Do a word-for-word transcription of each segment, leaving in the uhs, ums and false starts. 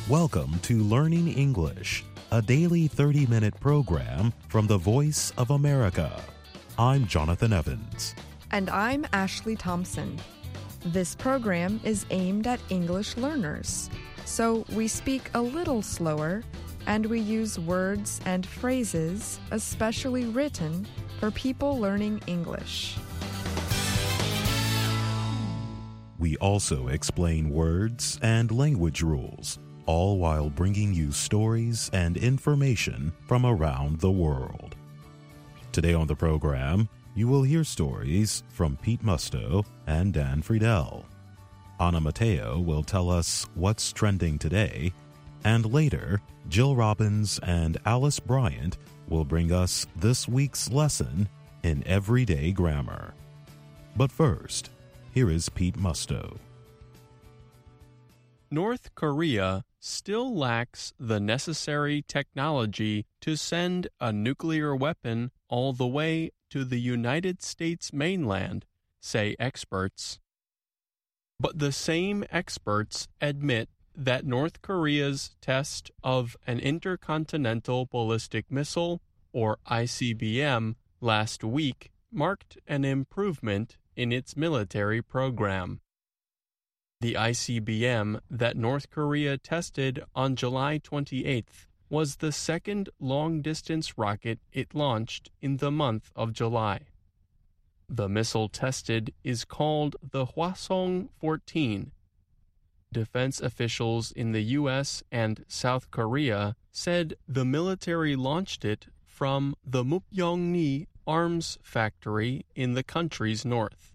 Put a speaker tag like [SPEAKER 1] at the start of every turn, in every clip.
[SPEAKER 1] Welcome to Learning English, a daily thirty-minute program from the Voice of America. I'm Jonathan Evans.
[SPEAKER 2] And I'm Ashley Thompson. This program is aimed at English learners, so we speak a little slower and we use words and phrases especially written for people learning English.
[SPEAKER 1] We also explain words and language rules, all while bringing you stories and information from around the world. Today on the program, you will hear stories from Pete Musto and Dan Friedel. Anna Mateo will tell us what's trending today, and later, Jill Robbins and Alice Bryant will bring us this week's lesson in everyday grammar. But first, here is Pete Musto.
[SPEAKER 3] North Korea still lacks the necessary technology to send a nuclear weapon all the way to the United States mainland, say experts. But the same experts admit that North Korea's test of an intercontinental ballistic missile, or I C B M, last week marked an improvement in its military program. The I C B M that North Korea tested on July twenty-eighth was the second long-distance rocket it launched in the month of July. The missile tested is called the Hwasong fourteen. Defense officials in the U S and South Korea said the military launched it from the Mupyeongni arms factory in the country's north.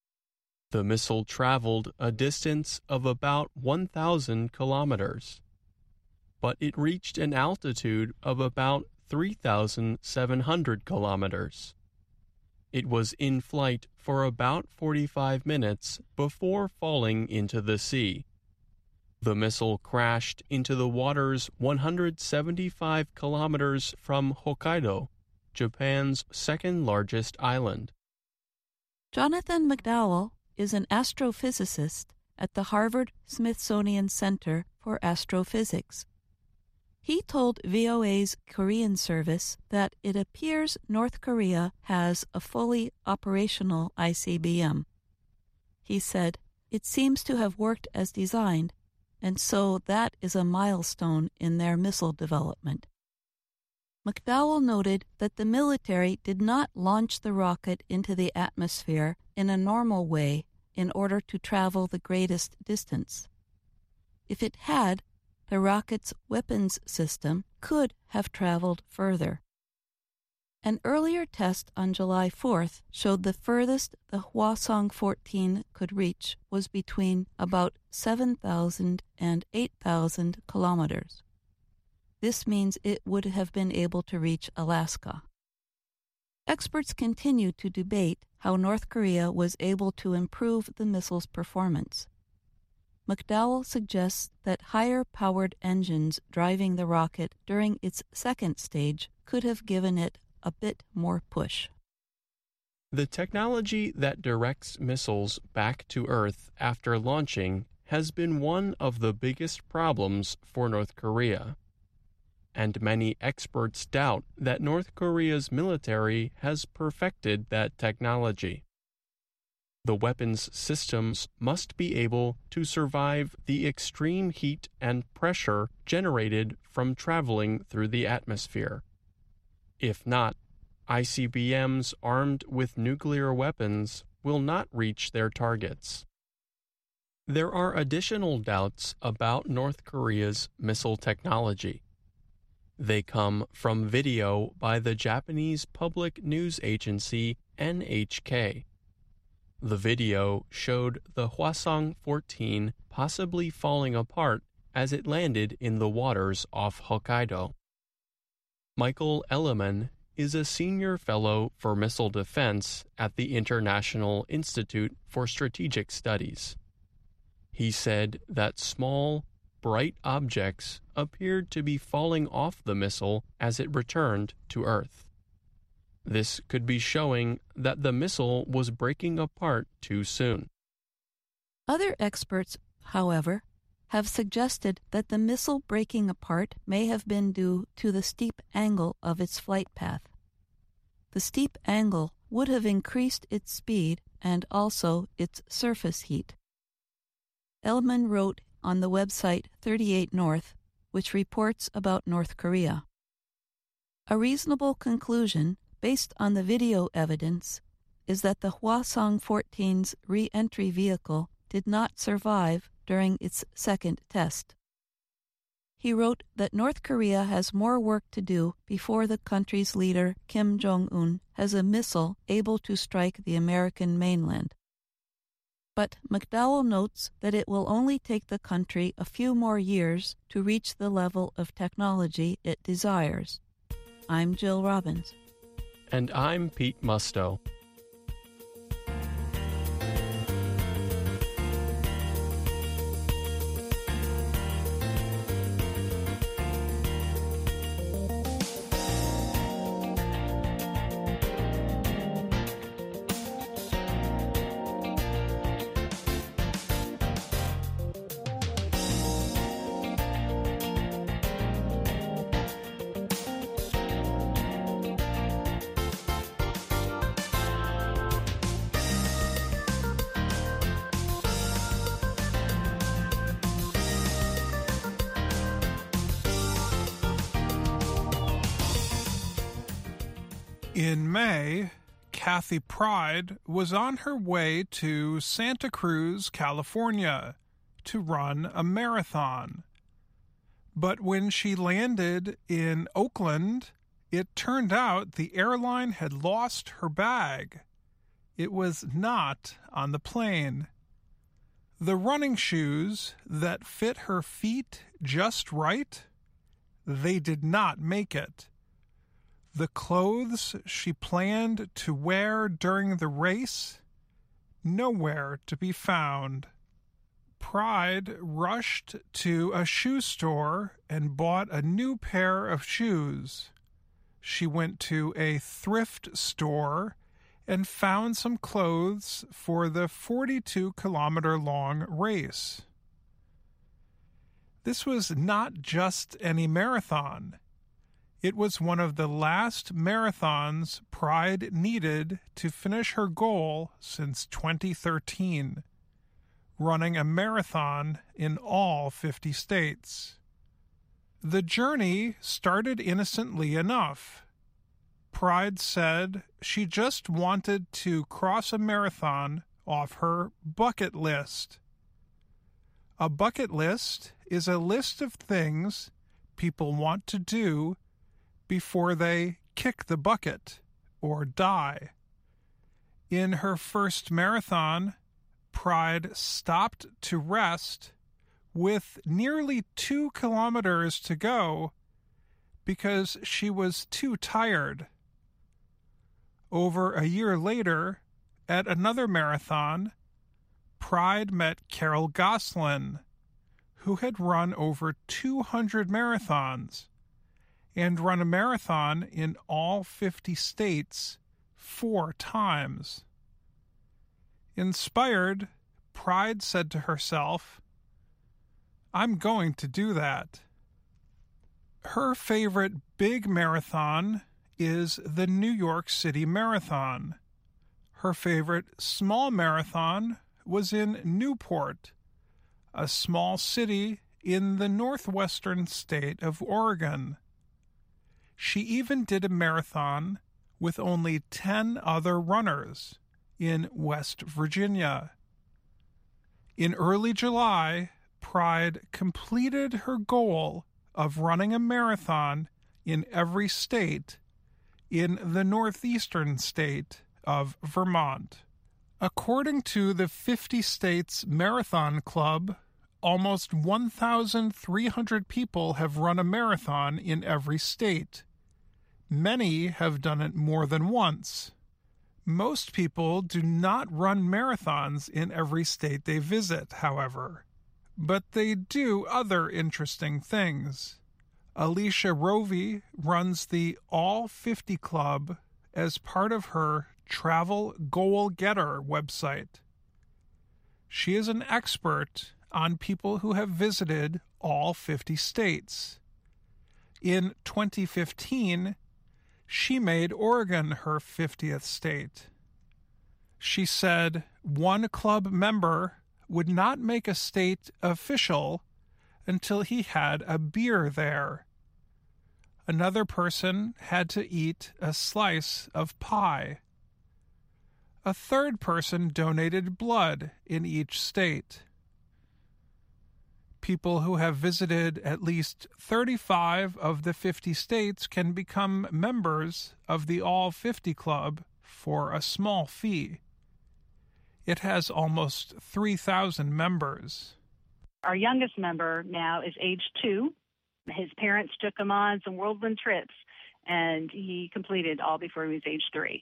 [SPEAKER 3] The missile traveled a distance of about one thousand kilometers, but it reached an altitude of about three thousand seven hundred kilometers. It was in flight for about forty-five minutes before falling into the sea. The missile crashed into the waters one hundred seventy-five kilometers from Hokkaido, Japan's second-largest island.
[SPEAKER 4] Jonathan McDowell is an astrophysicist at the Harvard-Smithsonian Center for Astrophysics. He told V O A's Korean service that it appears North Korea has a fully operational I C B M. He said, "It seems to have worked as designed, and so that is a milestone in their missile development." McDowell noted that the military did not launch the rocket into the atmosphere in a normal way in order to travel the greatest distance. If it had, the rocket's weapons system could have traveled further. An earlier test on July fourth showed the furthest the Hwasong fourteen could reach was between about seven thousand and eight thousand kilometers. This means it would have been able to reach Alaska. Experts continue to debate how North Korea was able to improve the missile's performance. McDowell suggests that higher-powered engines driving the rocket during its second stage could have given it a bit more push.
[SPEAKER 3] The technology that directs missiles back to Earth after launching has been one of the biggest problems for North Korea. And many experts doubt that North Korea's military has perfected that technology. The weapons systems must be able to survive the extreme heat and pressure generated from traveling through the atmosphere. If not, I C B Ms armed with nuclear weapons will not reach their targets. There are additional doubts about North Korea's missile technology. They come from video by the Japanese public news agency N H K. The video showed the Hwasong fourteen possibly falling apart as it landed in the waters off Hokkaido. Michael Elliman is a senior fellow for missile defense at the International Institute for Strategic Studies. He said that small, bright objects appeared to be falling off the missile as it returned to Earth. This could be showing that the missile was breaking apart too soon.
[SPEAKER 4] Other experts, however, have suggested that the missile breaking apart may have been due to the steep angle of its flight path. The steep angle would have increased its speed and also its surface heat. Elman wrote on the website thirty-eight North, which reports about North Korea. A reasonable conclusion, based on the video evidence, is that the Hwasong fourteen's re-entry vehicle did not survive during its second test. He wrote that North Korea has more work to do before the country's leader, Kim Jong-un, has a missile able to strike the American mainland. But McDowell notes that it will only take the country a few more years to reach the level of technology it desires. I'm Jill Robbins.
[SPEAKER 3] And I'm Pete Musto.
[SPEAKER 5] In May, Kathy Pride was on her way to Santa Cruz, California, to run a marathon. But when she landed in Oakland, it turned out the airline had lost her bag. It was not on the plane. The running shoes that fit her feet just right, they did not make it. The clothes she planned to wear during the race, nowhere to be found. Pride rushed to a shoe store and bought a new pair of shoes. She went to a thrift store and found some clothes for the forty-two kilometer long race. This was not just any marathon. It was one of the last marathons Pride needed to finish her goal since twenty thirteen, running a marathon in all fifty states. The journey started innocently enough. Pride said she just wanted to cross a marathon off her bucket list. A bucket list is a list of things people want to do before they kick the bucket or die. In her first marathon, Pride stopped to rest with nearly two kilometers to go because she was too tired. Over a year later, at another marathon, Pride met Carol Goslin, who had run over two hundred marathons and run a marathon in all fifty states four times. Inspired, Pride said to herself, "I'm going to do that." Her favorite big marathon is the New York City Marathon. Her favorite small marathon was in Newport, a small city in the northwestern state of Oregon. She even did a marathon with only ten other runners in West Virginia. In early July, Pride completed her goal of running a marathon in every state in the northeastern state of Vermont. According to the fifty States Marathon Club, almost one thousand three hundred people have run a marathon in every state. Many have done it more than once. Most people do not run marathons in every state they visit, however, but they do other interesting things. Alicia Rovey runs the All fifty Club as part of her Travel Goal Getter website. She is an expert on people who have visited all fifty states. In twenty fifteen, she made Oregon her fiftieth state. She said one club member would not make a state official until he had a beer there. Another person had to eat a slice of pie. A third person donated blood in each state. People who have visited at least thirty-five of the fifty states can become members of the All fifty Club for a small fee. It has almost three thousand members.
[SPEAKER 6] Our youngest member now is age two. His parents took him on some whirlwind trips, and he completed all before he was age three.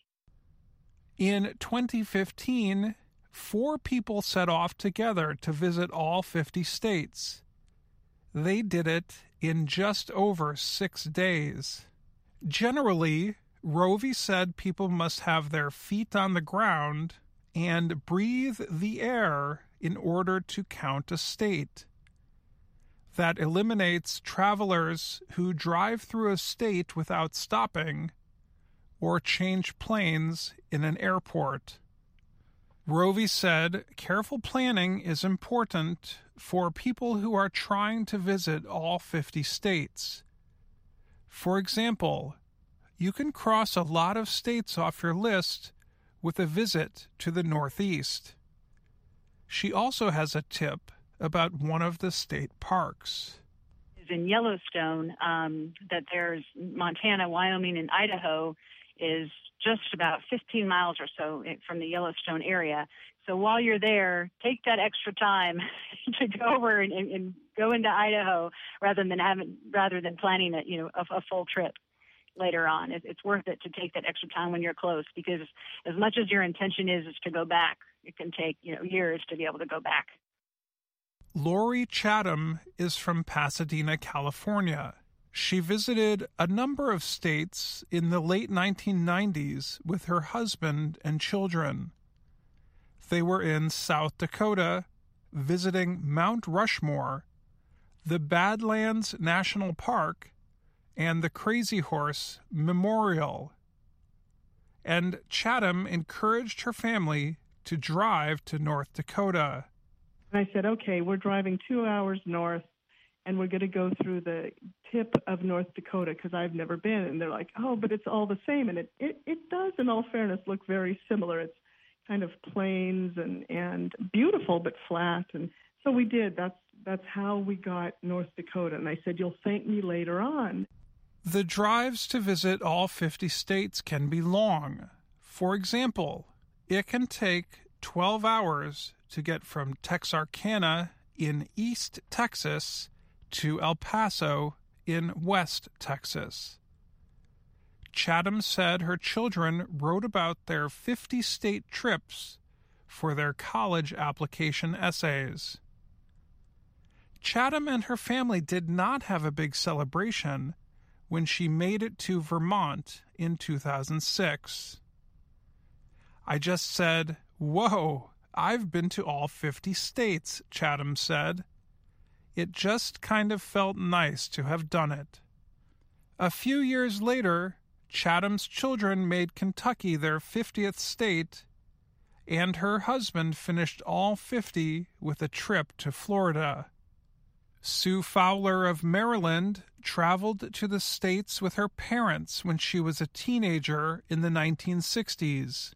[SPEAKER 5] In twenty fifteen, four people set off together to visit all fifty states. They did it in just over six days. Generally, Rovey said people must have their feet on the ground and breathe the air in order to count a state. That eliminates travelers who drive through a state without stopping or change planes in an airport. Rovey said careful planning is important for people who are trying to visit all fifty states. For example, you can cross a lot of states off your list with a visit to the Northeast. She also has a tip about one of the state parks.
[SPEAKER 6] In Yellowstone, um, that there's Montana, Wyoming, and Idaho is just about fifteen miles or so from the Yellowstone area. So while you're there, take that extra time to go over and, and, and go into Idaho rather than having rather than planning a, you know a, a full trip later on. It, it's worth it to take that extra time when you're close, because as much as your intention is is to go back, it can take you know years to be able to go back.
[SPEAKER 5] Lori Chatham is from Pasadena, California. She visited a number of states in the late nineteen nineties with her husband and children. They were in South Dakota, visiting Mount Rushmore, the Badlands National Park, and the Crazy Horse Memorial. And Chatham encouraged her family to drive to North Dakota.
[SPEAKER 7] I said, okay, we're driving two hours north, and we're going to go through the tip of North Dakota because I've never been. And they're like, oh, but it's all the same. And it, it, it does, in all fairness, look very similar. It's kind of plains and, and beautiful but flat. And so we did. That's, that's how we got North Dakota. And I said, you'll thank me later on.
[SPEAKER 5] The drives to visit all fifty states can be long. For example, it can take twelve hours to get from Texarkana in East Texas to El Paso in West Texas. Chatham said her children wrote about their fifty-state trips for their college application essays. Chatham and her family did not have a big celebration when she made it to Vermont in two thousand six. I just said, "Whoa, I've been to all fifty states," Chatham said. It just kind of felt nice to have done it. A few years later, Chatham's children made Kentucky their fiftieth state, and her husband finished all fifty with a trip to Florida. Sue Fowler of Maryland traveled to the states with her parents when she was a teenager in the nineteen sixties.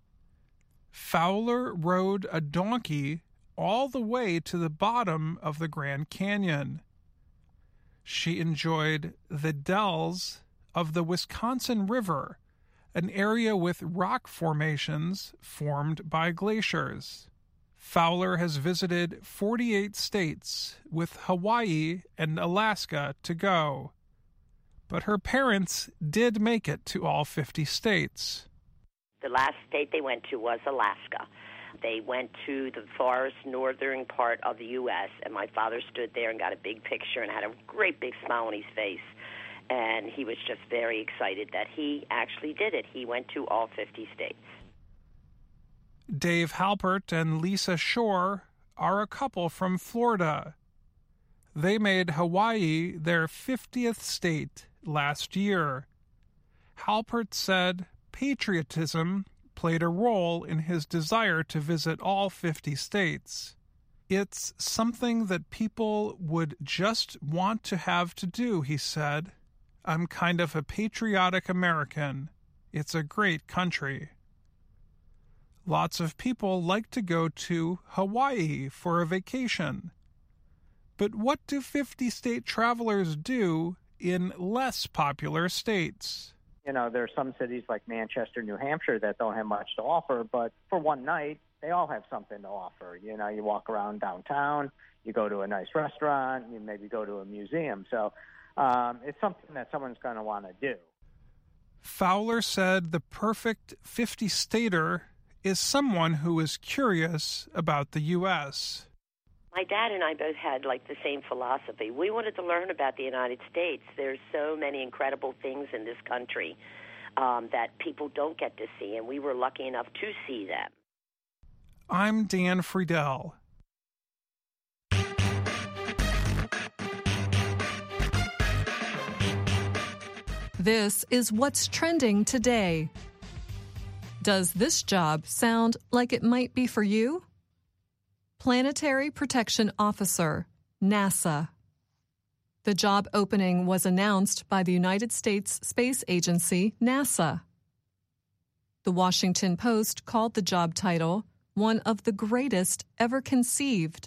[SPEAKER 5] Fowler rode a donkey all the way to the bottom of the Grand Canyon. She enjoyed the dells of the Wisconsin River, an area with rock formations formed by glaciers. Fowler has visited forty-eight states, with Hawaii and Alaska to go. But her parents did make it to all fifty states.
[SPEAKER 8] The last state they went to was Alaska. They went to the farthest northern part of the U S, and my father stood there and got a big picture and had a great big smile on his face. And he was just very excited that he actually did it. He went to all fifty states.
[SPEAKER 5] Dave Halpert and Lisa Shore are a couple from Florida. They made Hawaii their fiftieth state last year. Halpert said patriotism played a role in his desire to visit all fifty states. It's something that people would just want to have to do, he said. I'm kind of a patriotic American. It's a great country. Lots of people like to go to Hawaii for a vacation. But what do fifty-state travelers do in less popular states?
[SPEAKER 9] You know, there are some cities like Manchester, New Hampshire that don't have much to offer, but for one night, they all have something to offer. You know, you walk around downtown, you go to a nice restaurant, you maybe go to a museum. So um, it's something that someone's going to want to do.
[SPEAKER 5] Fowler said the perfect fifty-stater is someone who is curious about the U S
[SPEAKER 8] My dad and I both had, like, the same philosophy. We wanted to learn about the United States. There's so many incredible things in this country um, that people don't get to see, and we were lucky enough to see them.
[SPEAKER 5] I'm Dan Friedel.
[SPEAKER 10] This is what's trending today. Does this job sound like it might be for you? Planetary Protection Officer, NASA. The job opening was announced by the United States Space Agency, NASA. The Washington Post called the job title one of the greatest ever conceived.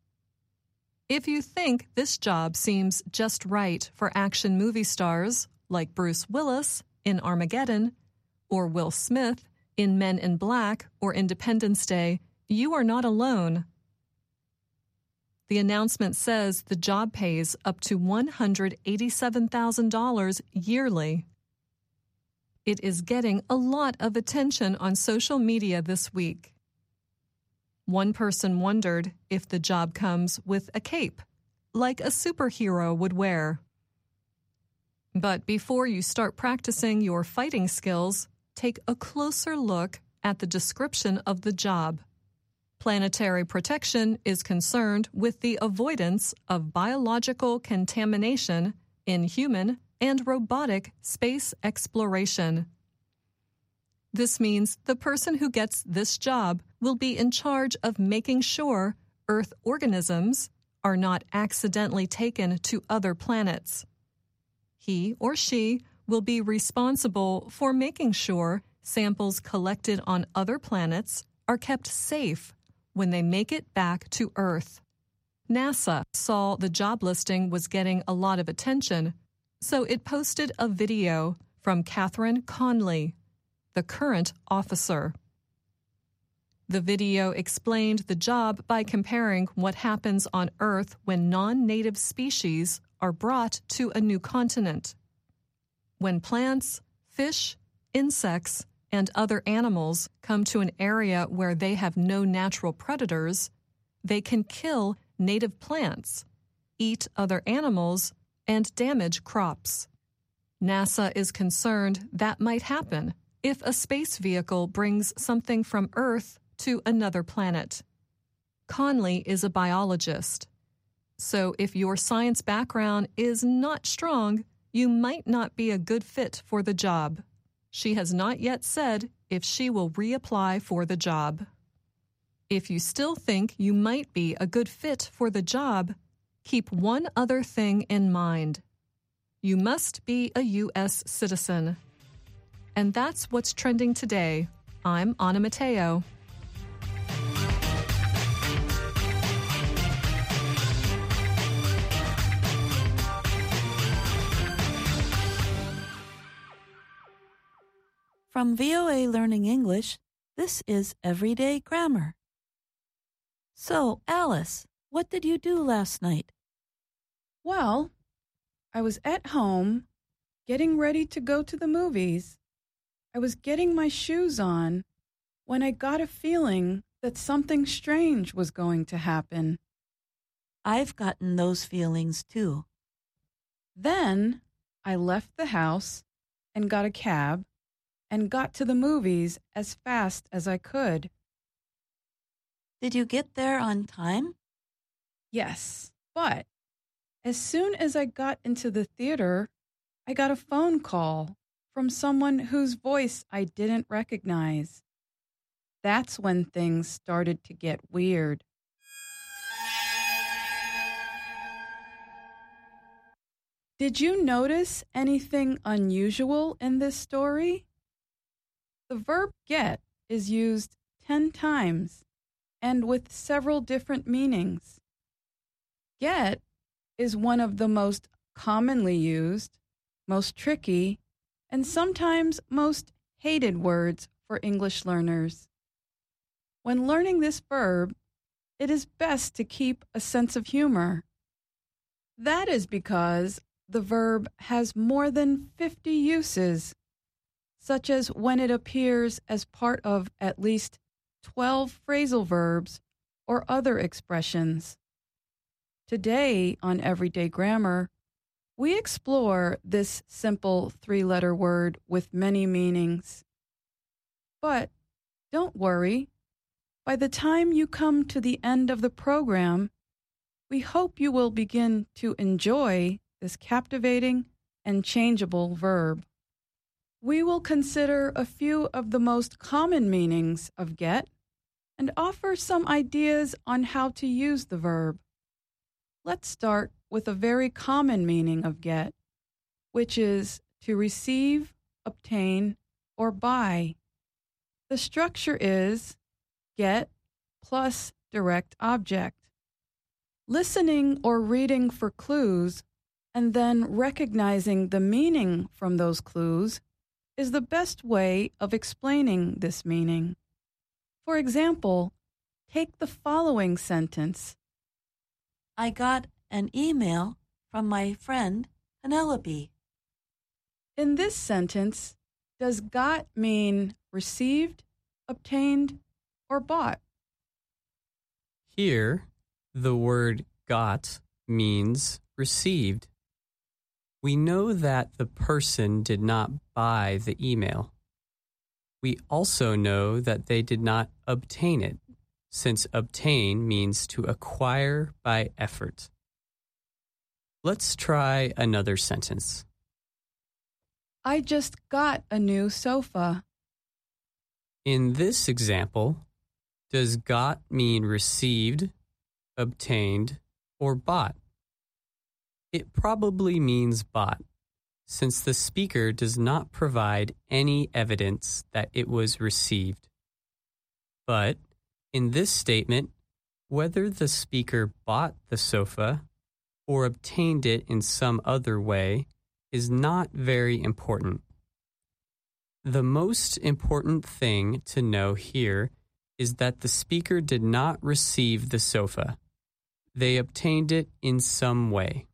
[SPEAKER 10] If you think this job seems just right for action movie stars like Bruce Willis in Armageddon or Will Smith in Men in Black or Independence Day, you are not alone. The announcement says the job pays up to one hundred eighty-seven thousand dollars yearly. It is getting a lot of attention on social media this week. One person wondered if the job comes with a cape, like a superhero would wear. But before you start practicing your fighting skills, take a closer look at the description of the job. Planetary Protection is concerned with the avoidance of biological contamination in human and robotic space exploration. This means the person who gets this job will be in charge of making sure Earth organisms are not accidentally taken to other planets. He or she will be responsible for making sure samples collected on other planets are kept safe when they make it back to Earth. NASA saw the job listing was getting a lot of attention, so it posted a video from Catherine Conley, the current officer. The video explained the job by comparing what happens on Earth when non-native species are brought to a new continent. When plants, fish, insects, and other animals come to an area where they have no natural predators, they can kill native plants, eat other animals, and damage crops. NASA is concerned that might happen if a space vehicle brings something from Earth to another planet. Conley is a biologist, so if your science background is not strong, you might not be a good fit for the job. She has not yet said if she will reapply for the job. If you still think you might be a good fit for the job, keep one other thing in mind. You must be a U S citizen. And that's what's trending today. I'm Anna Mateo.
[SPEAKER 4] From V O A Learning English, this is Everyday Grammar. So, Alice, what did you do last night?
[SPEAKER 11] Well, I was at home, getting ready to go to the movies. I was getting my shoes on when I got a feeling that something strange was going to happen.
[SPEAKER 4] I've gotten those feelings too.
[SPEAKER 11] Then I left the house and got a cab and got to the movies as fast as I could.
[SPEAKER 4] Did you get there on time?
[SPEAKER 11] Yes, but as soon as I got into the theater, I got a phone call from someone whose voice I didn't recognize. That's when things started to get weird. Did you notice anything unusual in this story? The verb get is used ten times and with several different meanings. Get is one of the most commonly used, most tricky, and sometimes most hated words for English learners. When learning this verb, it is best to keep a sense of humor. That is because the verb has more than fifty uses, such as when it appears as part of at least twelve phrasal verbs or other expressions. Today on Everyday Grammar, we explore this simple three-letter word with many meanings. But don't worry. By the time you come to the end of the program, we hope you will begin to enjoy this captivating and changeable verb. We will consider a few of the most common meanings of get and offer some ideas on how to use the verb. Let's start with a very common meaning of get, which is to receive, obtain, or buy. The structure is get plus direct object. Listening or reading for clues and then recognizing the meaning from those clues is the best way of explaining this meaning. For example, take the following sentence.
[SPEAKER 4] I got an email from my friend Penelope.
[SPEAKER 11] In this sentence, does got mean received, obtained, or bought?
[SPEAKER 12] Here, the word got means received. We know that the person did not buy the email. We also know that they did not obtain it, since obtain means to acquire by effort. Let's try another sentence.
[SPEAKER 11] I just got a new sofa.
[SPEAKER 12] In this example, does got mean received, obtained, or bought? It probably means bought, since the speaker does not provide any evidence that it was received. But in this statement, whether the speaker bought the sofa or obtained it in some other way is not very important. The most important thing to know here is that the speaker did not receive the sofa. They obtained it in some way.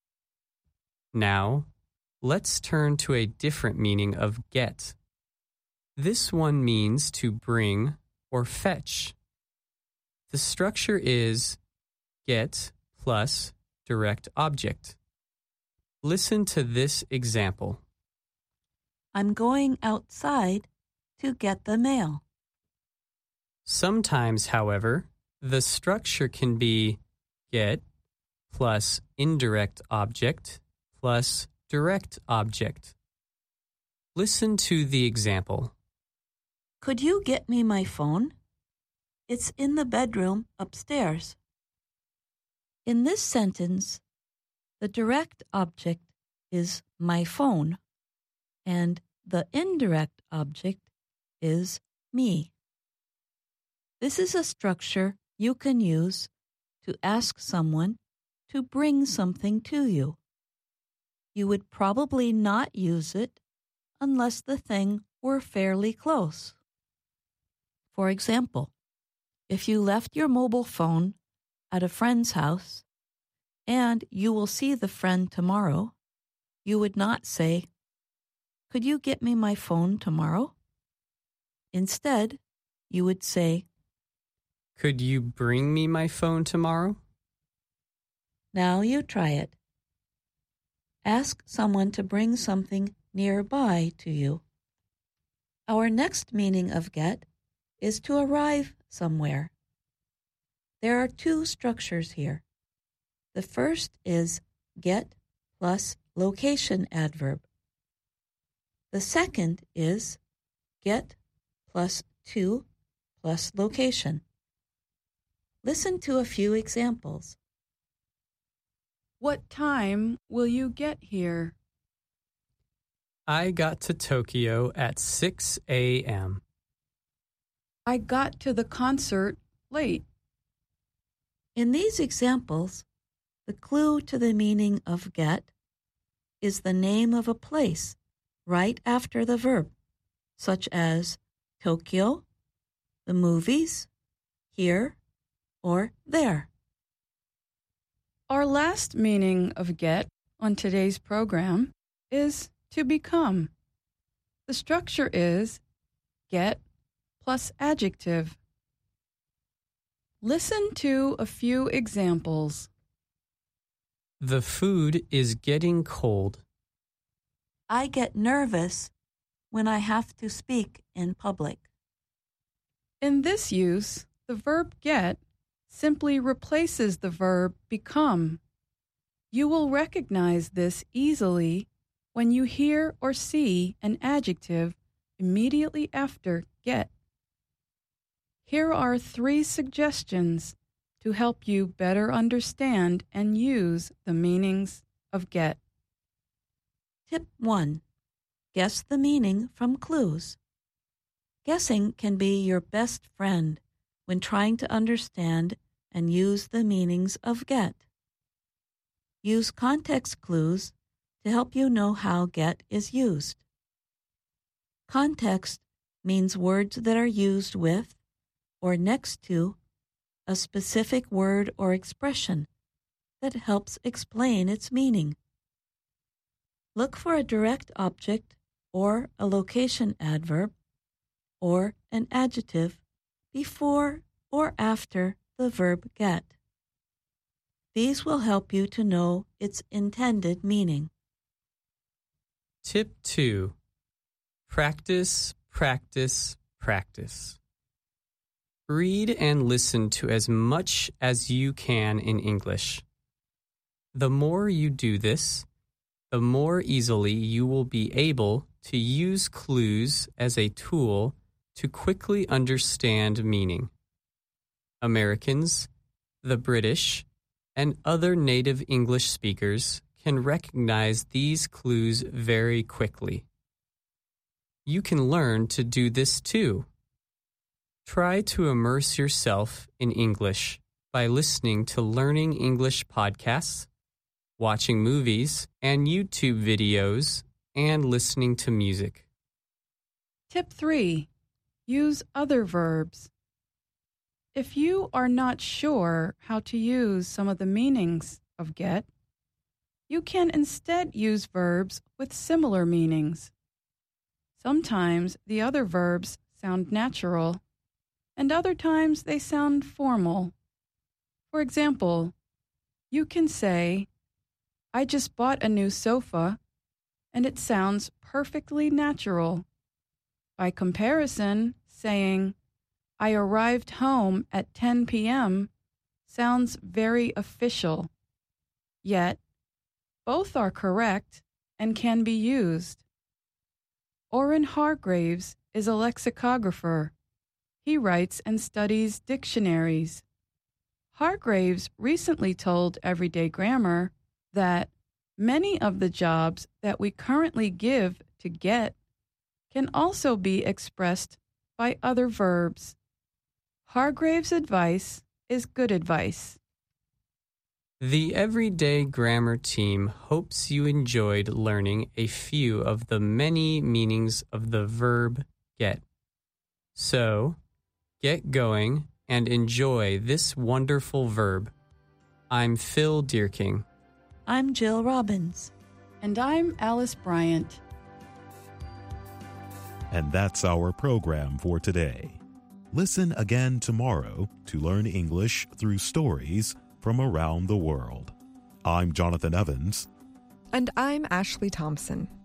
[SPEAKER 12] Now, let's turn to a different meaning of get. This one means to bring or fetch. The structure is get plus direct object. Listen to this example.
[SPEAKER 4] I'm going outside to get the mail.
[SPEAKER 12] Sometimes, however, the structure can be get plus indirect object plus direct object. Listen to the example.
[SPEAKER 4] Could you get me my phone? It's in the bedroom upstairs. In this sentence, the direct object is my phone, and the indirect object is me. This is a structure you can use to ask someone to bring something to you. You would probably not use it unless the thing were fairly close. For example, if you left your mobile phone at a friend's house and you will see the friend tomorrow, you would not say, "Could you get me my phone tomorrow?" Instead, you would say,
[SPEAKER 12] "Could you bring me my phone tomorrow?"
[SPEAKER 4] Now you try it. Ask someone to bring something nearby to you. Our next meaning of get is to arrive somewhere. There are two structures here. The first is get plus location adverb. The second is get plus to plus location. Listen to a few examples.
[SPEAKER 11] What time will you get here?
[SPEAKER 12] I got to Tokyo at six a.m.
[SPEAKER 11] I got to the concert late.
[SPEAKER 4] In these examples, the clue to the meaning of get is the name of a place right after the verb, such as Tokyo, the movies, here, or there.
[SPEAKER 11] Our last meaning of get on today's program is to become. The structure is get plus adjective. Listen to a few examples.
[SPEAKER 12] The food is getting cold.
[SPEAKER 4] I get nervous when I have to speak in public.
[SPEAKER 11] In this use, the verb get simply replaces the verb become. You will recognize this easily when you hear or see an adjective immediately after get. Here are three suggestions to help you better understand and use the meanings of get.
[SPEAKER 4] Tip one. Guess the meaning from clues. Guessing can be your best friend when trying to understand and use the meanings of get. Use context clues to help you know how get is used. Context means words that are used with or next to a specific word or expression that helps explain its meaning. Look for a direct object or a location adverb or an adjective before or after the verb get. These will help you to know its intended meaning.
[SPEAKER 12] Tip two. Practice, practice, practice. Read and listen to as much as you can in English. The more you do this, the more easily you will be able to use clues as a tool to quickly understand meaning. Americans, the British, and other native English speakers can recognize these clues very quickly. You can learn to do this too. Try to immerse yourself in English by listening to Learning English podcasts, watching movies and YouTube videos, and listening to music.
[SPEAKER 11] Tip three. Use other verbs. If you are not sure how to use some of the meanings of get, you can instead use verbs with similar meanings. Sometimes the other verbs sound natural, and other times they sound formal. For example, you can say, I just bought a new sofa, and it sounds perfectly natural. By comparison, saying, I arrived home at ten p.m. sounds very official. Yet, both are correct and can be used. Orrin Hargraves is a lexicographer. He writes and studies dictionaries. Hargraves recently told Everyday Grammar that many of the jobs that we currently give to get can also be expressed by other verbs. Hargraves' advice is good advice.
[SPEAKER 12] The Everyday Grammar team hopes you enjoyed learning a few of the many meanings of the verb get. So, get going and enjoy this wonderful verb. I'm Phil Deerking.
[SPEAKER 4] I'm Jill Robbins.
[SPEAKER 11] And I'm Alice Bryant.
[SPEAKER 1] And that's our program for today. Listen again tomorrow to learn English through stories from around the world. I'm Jonathan Evans.
[SPEAKER 2] And I'm Ashley Thompson.